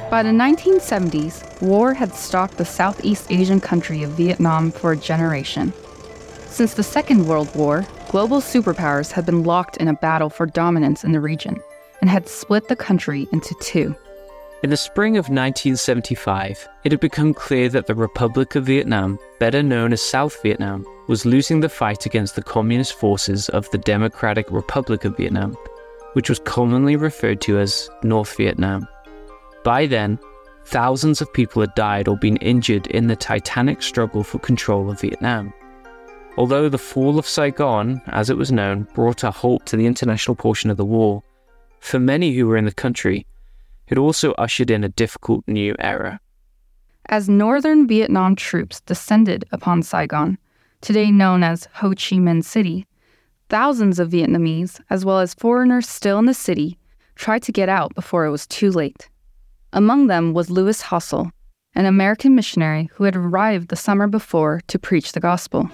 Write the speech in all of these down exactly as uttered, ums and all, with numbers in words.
By the nineteen seventies, war had stalked the Southeast Asian country of Vietnam for a generation. Since the Second World War, global superpowers had been locked in a battle for dominance in the region and had split the country into two. In the spring of nineteen seventy-five, it had become clear that the Republic of Vietnam, better known as South Vietnam, was losing the fight against the communist forces of the Democratic Republic of Vietnam, which was commonly referred to as North Vietnam. By then, thousands of people had died or been injured in the titanic struggle for control of Vietnam. Although the fall of Saigon, as it was known, brought a halt to the international portion of the war, for many who were in the country, it also ushered in a difficult new era. As northern Vietnam troops descended upon Saigon, today known as Ho Chi Minh City, thousands of Vietnamese, as well as foreigners still in the city, tried to get out before it was too late. Among them was Louis Hassel, an American missionary who had arrived the summer before to preach the gospel.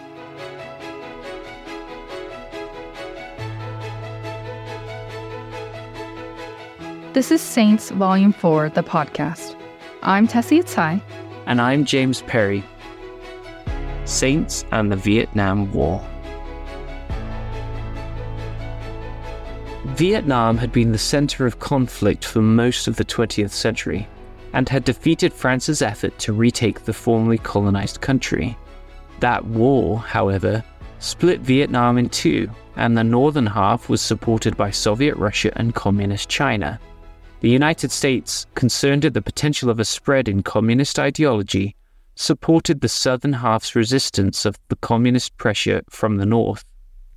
This is Saints Volume four, the podcast. I'm Tessie Tsai. And I'm James Perry. Saints and the Vietnam War. Vietnam had been the center of conflict for most of the twentieth century and had defeated France's effort to retake the formerly colonized country. That war, however, split Vietnam in two, and the northern half was supported by Soviet Russia and Communist China. The United States, concerned at the potential of a spread in communist ideology, supported the southern half's resistance of the communist pressure from the north.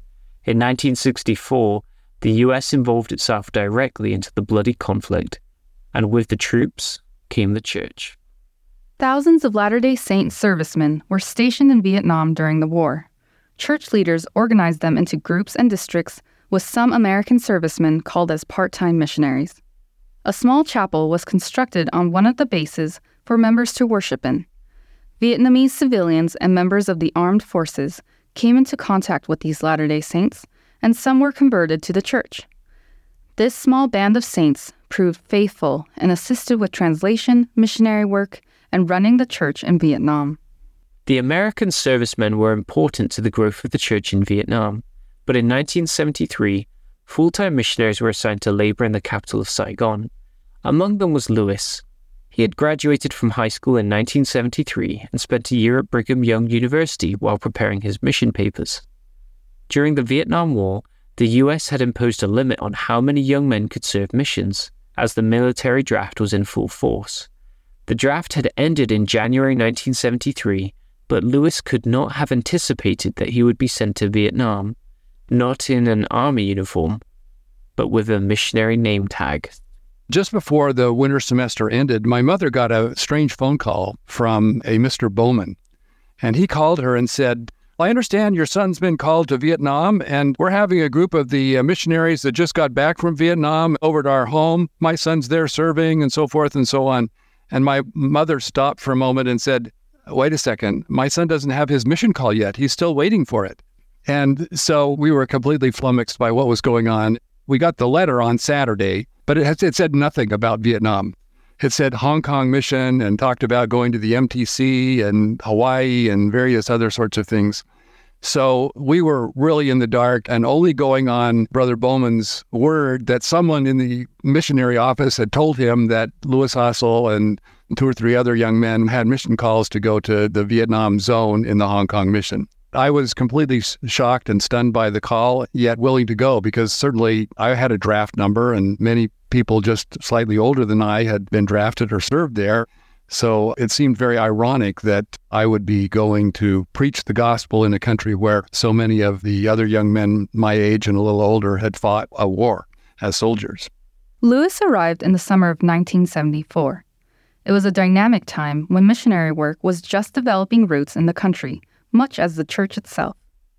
In nineteen sixty-four, the U S involved itself directly into the bloody conflict, and with the troops came the church. Thousands of Latter-day Saint servicemen were stationed in Vietnam during the war. Church leaders organized them into groups and districts, with some American servicemen called as part-time missionaries. A small chapel was constructed on one of the bases for members to worship in. Vietnamese civilians and members of the armed forces came into contact with these Latter-day Saints, and some were converted to the church. This small band of saints proved faithful and assisted with translation, missionary work, and running the church in Vietnam. The American servicemen were important to the growth of the church in Vietnam, but in nineteen seventy-three, full-time missionaries were assigned to labor in the capital of Saigon. Among them was Louis. He had graduated from high school in nineteen seventy-three and spent a year at Brigham Young University while preparing his mission papers. During the Vietnam War, the U S had imposed a limit on how many young men could serve missions, as the military draft was in full force. The draft had ended in January nineteen seventy-three, but Louis could not have anticipated that he would be sent to Vietnam, not in an army uniform, but with a missionary name tag. Just before the winter semester ended, my mother got a strange phone call from a Mister Bowman. And he called her and said, I understand your son's been called to Vietnam, and we're having a group of the uh, missionaries that just got back from Vietnam over at our home. My son's there serving, and so forth and so on. And my mother stopped for a moment and said, wait a second, my son doesn't have his mission call yet. He's still waiting for it. And so we were completely flummoxed by what was going on. We got the letter on Saturday, but it, has, it said nothing about Vietnam. It said Hong Kong mission and talked about going to the M T C and Hawaii and various other sorts of things. So we were really in the dark and only going on Brother Bowman's word that someone in the missionary office had told him that Louis Hassel and two or three other young men had mission calls to go to the Vietnam zone in the Hong Kong mission. I was completely shocked and stunned by the call, yet willing to go, because certainly I had a draft number and many people just slightly older than I had been drafted or served there. So it seemed very ironic that I would be going to preach the gospel in a country where so many of the other young men my age and a little older had fought a war as soldiers. Louis arrived in the summer of nineteen seventy-four. It was a dynamic time when missionary work was just developing roots in the country, much as the church itself.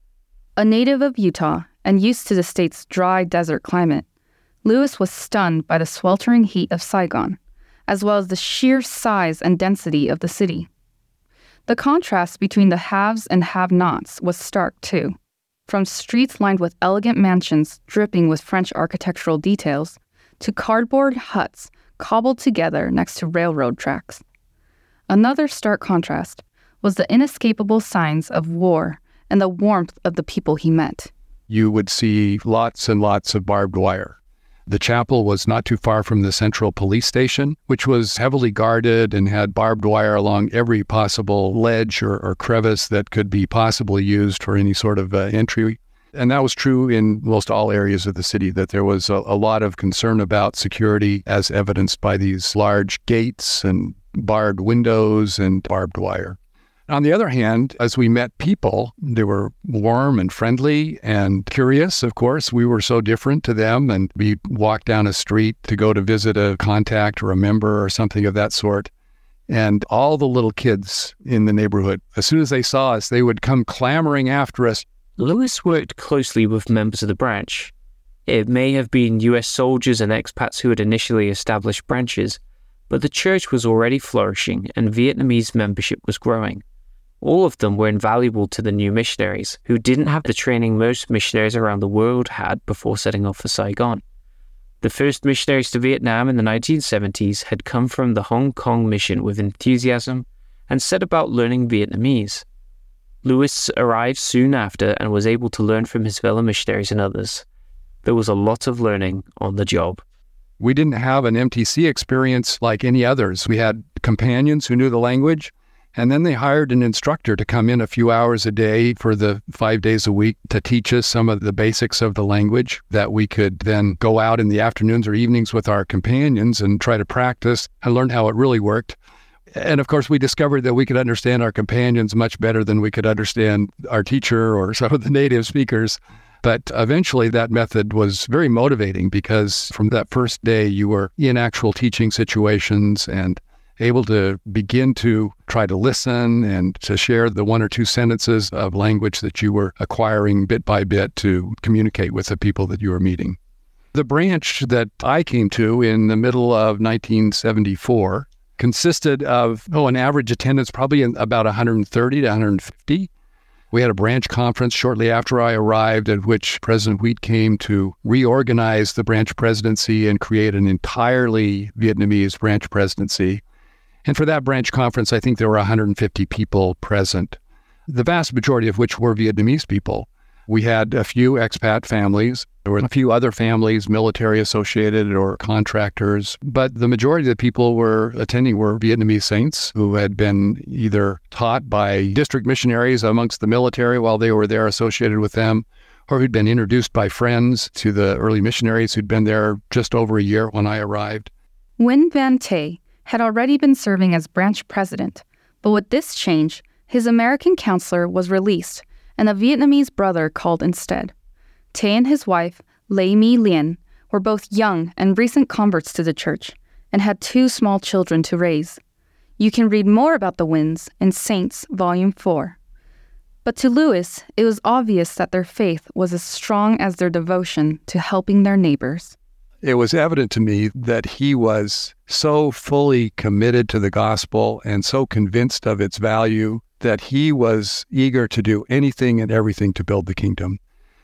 A native of Utah and used to the state's dry desert climate, Louis was stunned by the sweltering heat of Saigon, as well as the sheer size and density of the city. The contrast between the haves and have-nots was stark, too. From streets lined with elegant mansions dripping with French architectural details, to cardboard huts cobbled together next to railroad tracks. Another stark contrast was the inescapable signs of war and the warmth of the people he met. You would see lots and lots of barbed wire. The chapel was not too far from the central police station, which was heavily guarded and had barbed wire along every possible ledge or, or crevice that could be possibly used for any sort of uh, entry. And that was true in most all areas of the city, that there was a, a lot of concern about security, as evidenced by these large gates and barred windows and barbed wire. On the other hand, as we met people, they were warm and friendly and curious, of course. We were so different to them, and we walked down a street to go to visit a contact or a member or something of that sort. And all the little kids in the neighborhood, as soon as they saw us, they would come clamoring after us. Lewis worked closely with members of the branch. It may have been U S soldiers and expats who had initially established branches, but the church was already flourishing and Vietnamese membership was growing. All of them were invaluable to the new missionaries, who didn't have the training most missionaries around the world had before setting off for Saigon. The first missionaries to Vietnam in the nineteen seventies had come from the Hong Kong mission with enthusiasm and set about learning Vietnamese. Lewis arrived soon after and was able to learn from his fellow missionaries and others. There was a lot of learning on the job. We didn't have an M T C experience like any others. We had companions who knew the language, and then they hired an instructor to come in a few hours a day for the five days a week to teach us some of the basics of the language that we could then go out in the afternoons or evenings with our companions and try to practice and learn how it really worked. And of course, we discovered that we could understand our companions much better than we could understand our teacher or some of the native speakers. But eventually that method was very motivating, because from that first day you were in actual teaching situations and able to begin to try to listen and to share the one or two sentences of language that you were acquiring bit by bit to communicate with the people that you were meeting. The branch that I came to in the middle of nineteen seventy-four consisted of, oh, an average attendance probably in about one hundred thirty to one hundred fifty. We had a branch conference shortly after I arrived, at which President Wheat came to reorganize the branch presidency and create an entirely Vietnamese branch presidency. And for that branch conference, I think there were one hundred fifty people present, the vast majority of which were Vietnamese people. We had a few expat families. There were a few other families, military associated or contractors, but the majority of the people were attending were Vietnamese saints who had been either taught by district missionaries amongst the military while they were there associated with them, or who'd been introduced by friends to the early missionaries who'd been there just over a year when I arrived. Nguyen Van Tay had already been serving as branch president, but with this change, his American counselor was released and a Vietnamese brother called instead. Tay and his wife, Lê My Lien, were both young and recent converts to the church and had two small children to raise. You can read more about the Nguyen's in Saints, Volume four. But to Lewis, it was obvious that their faith was as strong as their devotion to helping their neighbors. It was evident to me that he was so fully committed to the gospel and so convinced of its value that he was eager to do anything and everything to build the kingdom.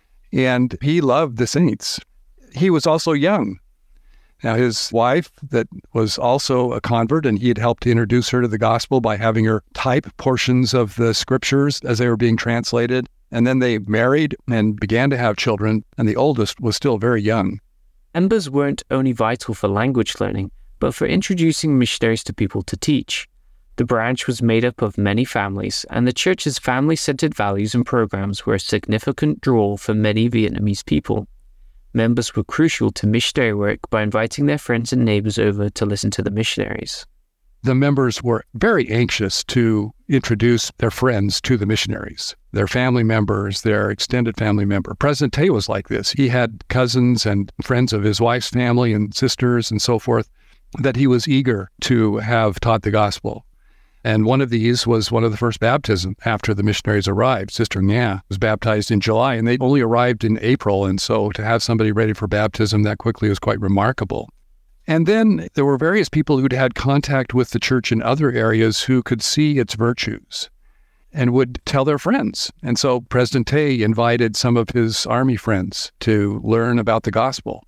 And he loved the saints. He was also young. Now, his wife, that was also a convert, and he had helped to introduce her to the gospel by having her type portions of the scriptures as they were being translated. And then they married and began to have children, and the oldest was still very young. Members weren't only vital for language learning, but for introducing missionaries to people to teach. The branch was made up of many families, and the church's family-centered values and programs were a significant draw for many Vietnamese people. Members were crucial to missionary work by inviting their friends and neighbors over to listen to the missionaries. The members were very anxious to introduce their friends to the missionaries, their family members, their extended family member. President Tay was like this. He had cousins and friends of his wife's family and sisters and so forth that he was eager to have taught the gospel. And one of these was one of the first baptisms after the missionaries arrived. Sister Nha was baptized in July, and they only arrived in April. And so to have somebody ready for baptism that quickly was quite remarkable. And then there were various people who'd had contact with the church in other areas who could see its virtues and would tell their friends. And so President Tay invited some of his army friends to learn about the gospel.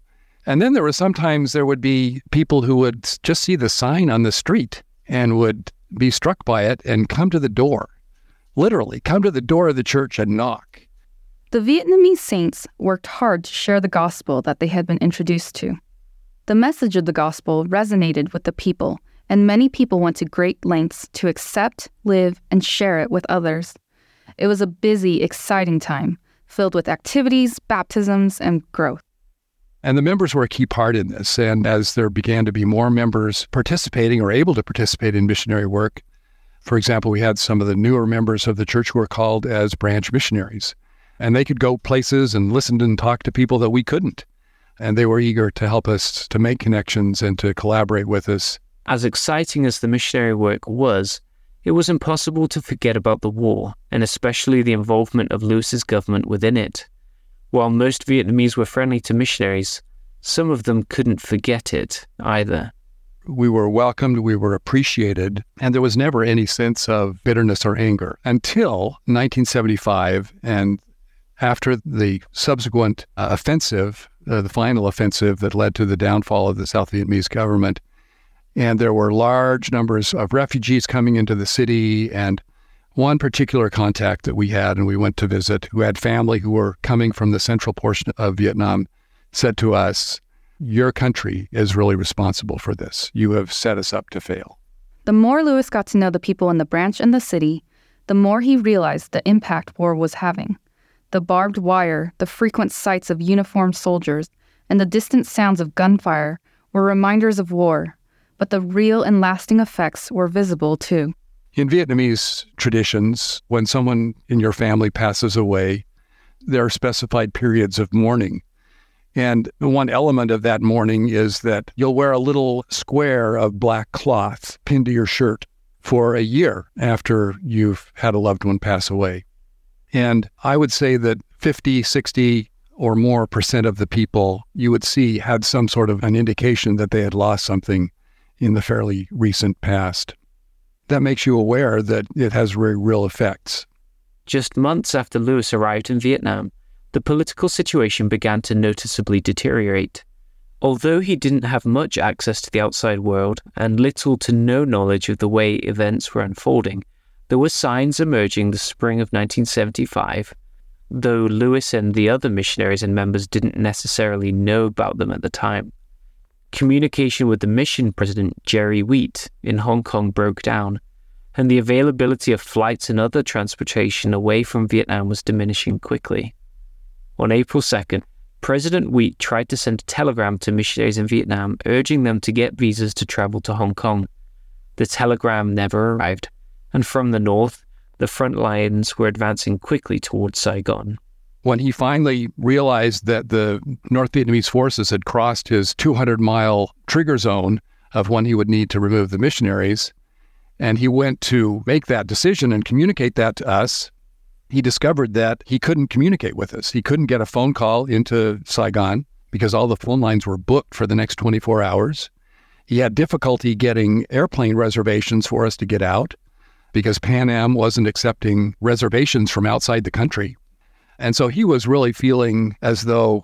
And then there were sometimes there would be people who would just see the sign on the street and would be struck by it and come to the door, literally come to the door of the church and knock. The Vietnamese saints worked hard to share the gospel that they had been introduced to. The message of the gospel resonated with the people, and many people went to great lengths to accept, live, and share it with others. It was a busy, exciting time, filled with activities, baptisms, and growth. And the members were a key part in this. And as there began to be more members participating or able to participate in missionary work, for example, we had some of the newer members of the church who were called as branch missionaries. And they could go places and listen and talk to people that we couldn't. And they were eager to help us to make connections and to collaborate with us. As exciting as the missionary work was, it was impossible to forget about the war, and especially the involvement of Lewis's government within it. While most Vietnamese were friendly to missionaries, some of them couldn't forget it either. We were welcomed, we were appreciated, and there was never any sense of bitterness or anger until nineteen seventy-five, and after the subsequent uh, offensive, uh, the final offensive that led to the downfall of the South Vietnamese government. And there were large numbers of refugees coming into the city. And one particular contact that we had, and we went to visit, who had family who were coming from the central portion of Vietnam, said to us, "Your country is really responsible for this. You have set us up to fail." The more Lewis got to know the people in the branch and the city, the more he realized the impact war was having. The barbed wire, the frequent sights of uniformed soldiers, and the distant sounds of gunfire were reminders of war, but the real and lasting effects were visible too. In Vietnamese traditions, when someone in your family passes away, there are specified periods of mourning. And one element of that mourning is that you'll wear a little square of black cloth pinned to your shirt for a year after you've had a loved one pass away. And I would say that fifty, sixty or more percent of the people you would see had some sort of an indication that they had lost something in the fairly recent past. That makes you aware that it has very real effects. Just months after Lewis arrived in Vietnam, the political situation began to noticeably deteriorate. Although he didn't have much access to the outside world and little to no knowledge of the way events were unfolding, there were signs emerging the spring of nineteen seventy-five, though Lewis and the other missionaries and members didn't necessarily know about them at the time. Communication with the mission president, Jerry Wheat, in Hong Kong broke down, and the availability of flights and other transportation away from Vietnam was diminishing quickly. On April second, President Wheat tried to send a telegram to missionaries in Vietnam urging them to get visas to travel to Hong Kong. The telegram never arrived, and from the north, the front lines were advancing quickly towards Saigon. When he finally realized that the North Vietnamese forces had crossed his two hundred mile trigger zone of when he would need to remove the missionaries, and he went to make that decision and communicate that to us, he discovered that he couldn't communicate with us. He couldn't get a phone call into Saigon because all the phone lines were booked for the next twenty-four hours. He had difficulty getting airplane reservations for us to get out because Pan Am wasn't accepting reservations from outside the country. And so he was really feeling as though,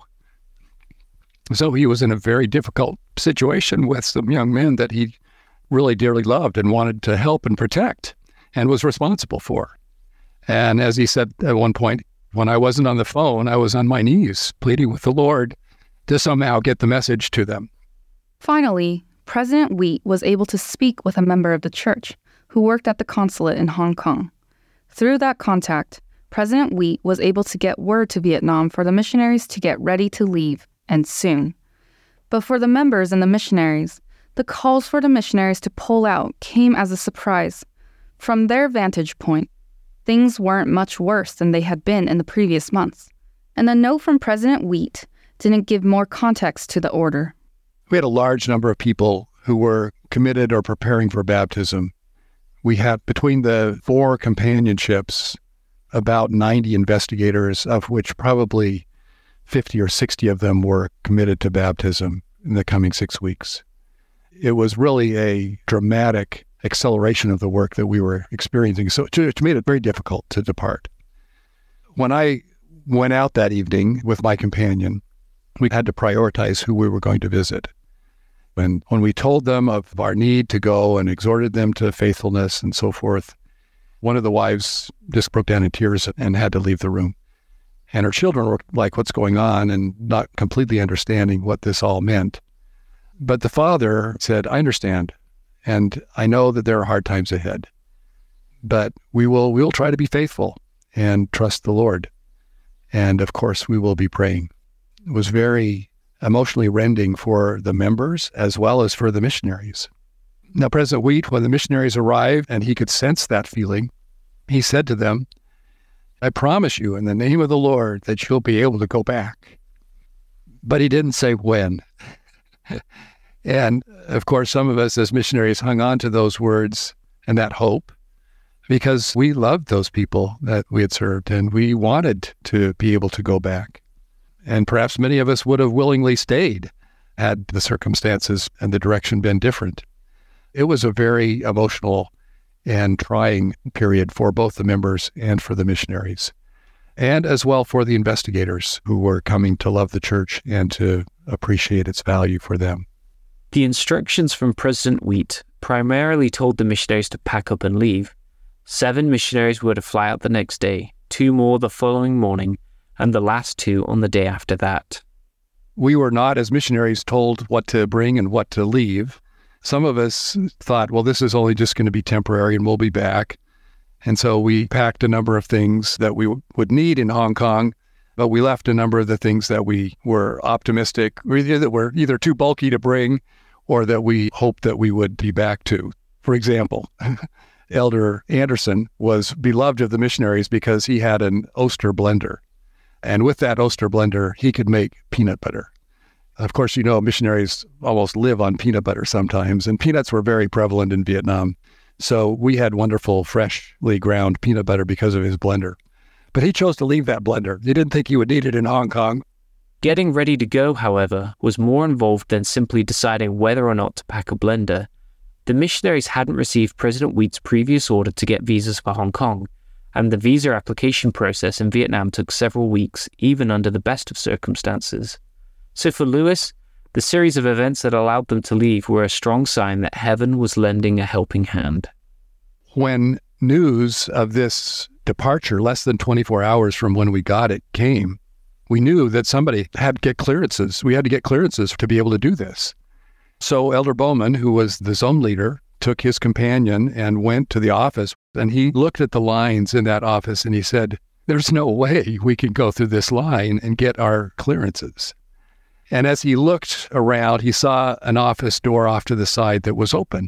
as though he was in a very difficult situation with some young men that he really dearly loved and wanted to help and protect and was responsible for. And as he said at one point, when I wasn't on the phone, I was on my knees pleading with the Lord to somehow get the message to them. Finally, President Wheat was able to speak with a member of the church who worked at the consulate in Hong Kong. Through that contact, President Wheat was able to get word to Vietnam for the missionaries to get ready to leave, and soon. But for the members and the missionaries, the calls for the missionaries to pull out came as a surprise. From their vantage point, things weren't much worse than they had been in the previous months, and the note from President Wheat didn't give more context to the order. We had a large number of people who were committed or preparing for baptism. We had, between the four companionships, about ninety investigators, of which probably fifty or sixty of them were committed to baptism in the coming six weeks. It was really a dramatic acceleration of the work that we were experiencing, so it made it very difficult to depart. When I went out that evening with my companion, we had to prioritize who we were going to visit. When, when we told them of our need to go and exhorted them to faithfulness and so forth, one of the wives just broke down in tears and had to leave the room. And her children were like, what's going on, and not completely understanding what this all meant. But the father said, I understand, and I know that there are hard times ahead, but we will we'll try to be faithful and trust the Lord. And of course, we will be praying. It was very emotionally rending for the members as well as for the missionaries. Now, President Wheat, when the missionaries arrived and he could sense that feeling, he said to them, I promise you in the name of the Lord that you'll be able to go back. But he didn't say when. And of course, some of us as missionaries hung on to those words and that hope because we loved those people that we had served and we wanted to be able to go back. And perhaps many of us would have willingly stayed had the circumstances and the direction been different. It was a very emotional and trying period for both the members and for the missionaries, and as well for the investigators who were coming to love the church and to appreciate its value for them. The instructions from President Wheat primarily told the missionaries to pack up and leave. Seven missionaries were to fly out the next day, two more the following morning, and the last two on the day after that. We were not, as missionaries, told what to bring and what to leave. Some of us thought, well, this is only just going to be temporary and we'll be back. And so we packed a number of things that we would need in Hong Kong, but we left a number of the things that we were optimistic, or either that were either too bulky to bring or that we hoped that we would be back to. For example, Elder Anderson was beloved of the missionaries because he had an Oster blender. And with that Oster blender, he could make peanut butter. Of course, you know, missionaries almost live on peanut butter sometimes, and peanuts were very prevalent in Vietnam. So we had wonderful, freshly ground peanut butter because of his blender. But he chose to leave that blender. He didn't think he would need it in Hong Kong. Getting ready to go, however, was more involved than simply deciding whether or not to pack a blender. The missionaries hadn't received President Wheat's previous order to get visas for Hong Kong, and the visa application process in Vietnam took several weeks, even under the best of circumstances. So for Louis, the series of events that allowed them to leave were a strong sign that heaven was lending a helping hand. When news of this departure, less than twenty-four hours from when we got it, came, we knew that somebody had to get clearances. We had to get clearances to be able to do this. So Elder Bowman, who was the zone leader, took his companion and went to the office, and he looked at the lines in that office and he said, there's no way we can go through this line and get our clearances. And as he looked around, he saw an office door off to the side that was open.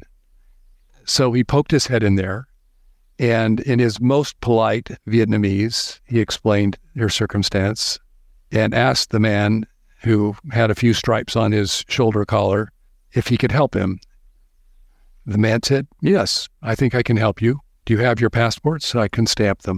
So he poked his head in there, and in his most polite Vietnamese, he explained their circumstance and asked the man who had a few stripes on his shoulder collar if he could help him. The man said, yes, I think I can help you. Do you have your passports? I can stamp them.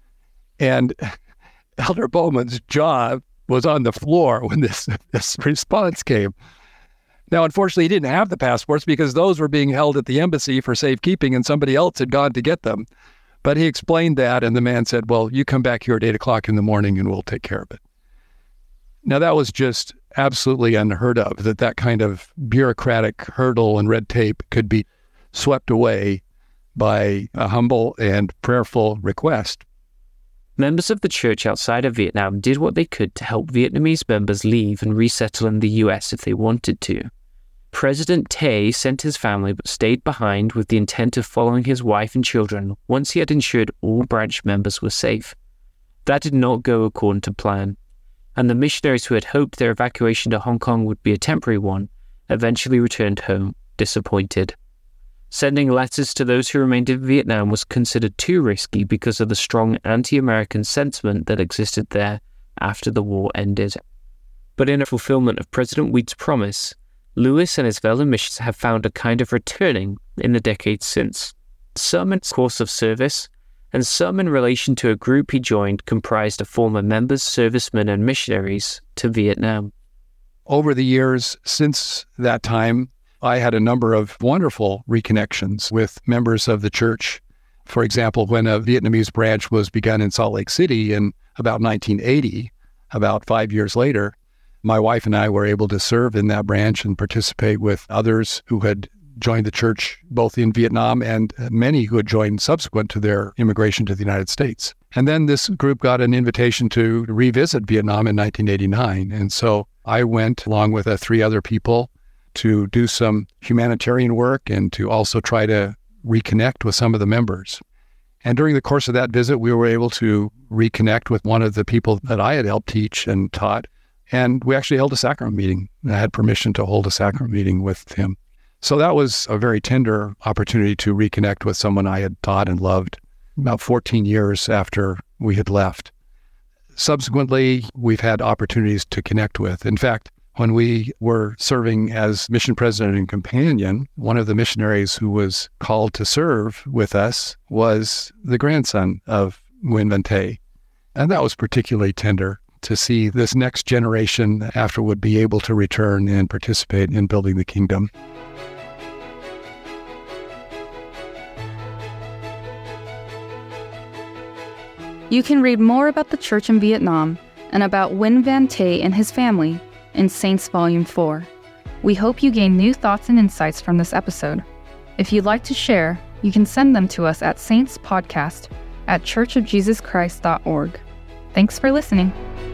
And Elder Bowman's jaw was on the floor when this, this response came. Now, unfortunately, he didn't have the passports because those were being held at the embassy for safekeeping and somebody else had gone to get them. But he explained that, and the man said, well, you come back here at eight o'clock in the morning and we'll take care of it. Now, that was just absolutely unheard of, that that kind of bureaucratic hurdle and red tape could be swept away by a humble and prayerful request. Members of the church outside of Vietnam did what they could to help Vietnamese members leave and resettle in the U S if they wanted to. President Tay sent his family but stayed behind with the intent of following his wife and children once he had ensured all branch members were safe. That did not go according to plan, and the missionaries who had hoped their evacuation to Hong Kong would be a temporary one eventually returned home, disappointed. Sending letters to those who remained in Vietnam was considered too risky because of the strong anti-American sentiment that existed there after the war ended. But in a fulfillment of President Wheat's promise, Louis and his fellow missionaries have found a kind of returning in the decades since, some in course of service, and some in relation to a group he joined comprised of former members, servicemen, and missionaries to Vietnam. Over the years since that time, I had a number of wonderful reconnections with members of the church. For example, when a Vietnamese branch was begun in Salt Lake City in about nineteen eighty, about five years later, My wife and I were able to serve in that branch and participate with others who had joined the church both in Vietnam and many who had joined subsequent to their immigration to the United States. And then this group got an invitation to revisit Vietnam in nineteen eighty-nine. And so I went along with uh, three other people to do some humanitarian work and to also try to reconnect with some of the members. And during the course of that visit, we were able to reconnect with one of the people that I had helped teach and taught. And we actually held a sacrament meeting. I had permission to hold a sacrament meeting with him. So that was a very tender opportunity to reconnect with someone I had taught and loved about fourteen years after we had left. Subsequently, we've had opportunities to connect with. In fact, when we were serving as mission president and companion, one of the missionaries who was called to serve with us was the grandson of Nguyen Van Tay. And that was particularly tender to see this next generation after would be able to return and participate in building the kingdom. You can read more about the church in Vietnam and about Nguyen Van Tay and his family in Saints Volume four. We hope you gain new thoughts and insights from this episode. If you'd like to share, you can send them to us at saintspodcast at church of jesus christ dot org. Thanks for listening.